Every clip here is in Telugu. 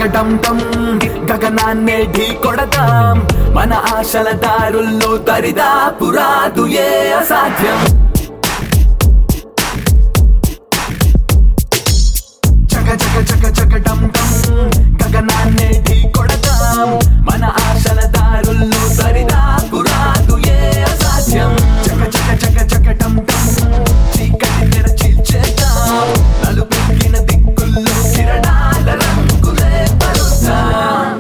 చకడం టం గగనాన్నే ఢీ కొడదాం మన ఆశల దారుల్లో దరిదాపు రాదు ఏ అసాధ్యం చకడం టం గగనాన్నే ఢీ కొడదాం మన ఆశల దారుల్లో దరిదాపు రాదు ఏ అసాధ్యం చకడం టం చీకటి తెర చీల్చేద్దాం నలుపెక్కిన దిక్కుల్లో కిరణాల రంగులే పరుద్దాం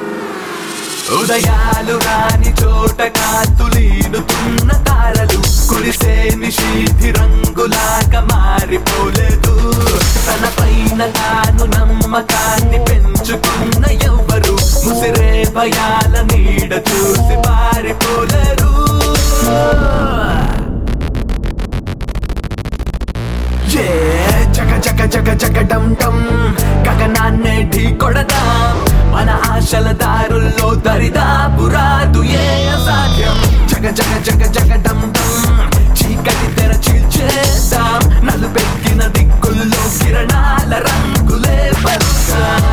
ఉదయాలు రాని చోట కాతులీనుతున్న తారలు కురిసే నిషీధి రంగులాగా మారిపోలేదు తన పైన తాను నమ్మకాన్ని పెంచుకున్న ఎవ్వరు ముసిరే భయాల నీడ చూసి పారిపోలేరు చకడం టం గగనాన్నే ఢీ కొడదాం మన ఆశల దారుల్లో దరిదాపు రాదు ఏ అసాధ్యం చకడం టం చీకటి తెర చీల్చేద్దాం నలుపెక్కిన దిక్కుల్లో కిరణాల రంగులే పరుద్దాం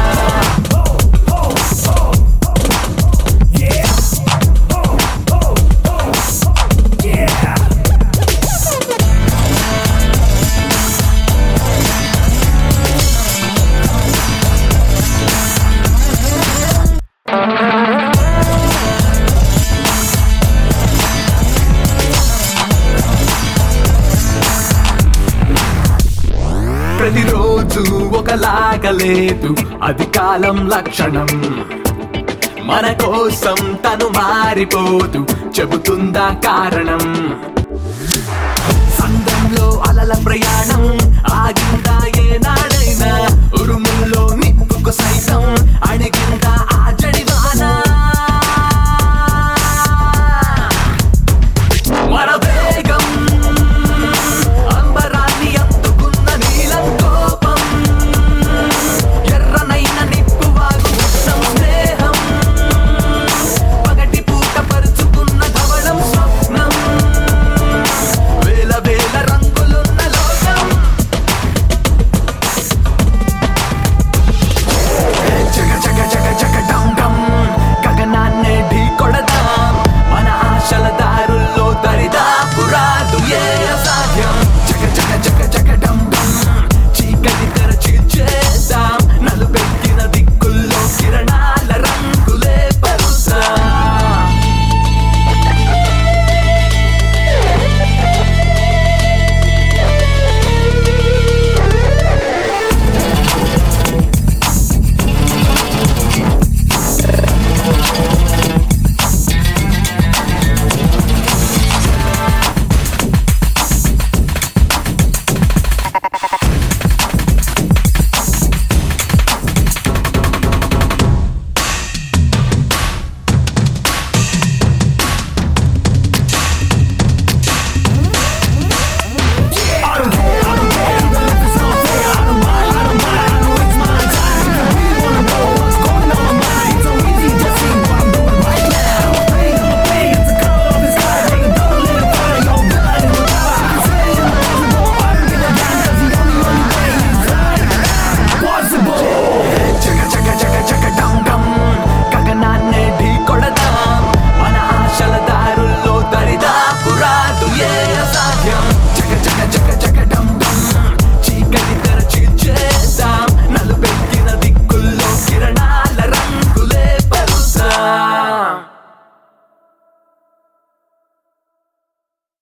ప్రతిరోజు ఒకలాగా లేదు అది కాలం లక్షణం మన కోసం తను మారిపోతూ చెబుతుందా కారణం సంఘంలో అలల ప్రయాణం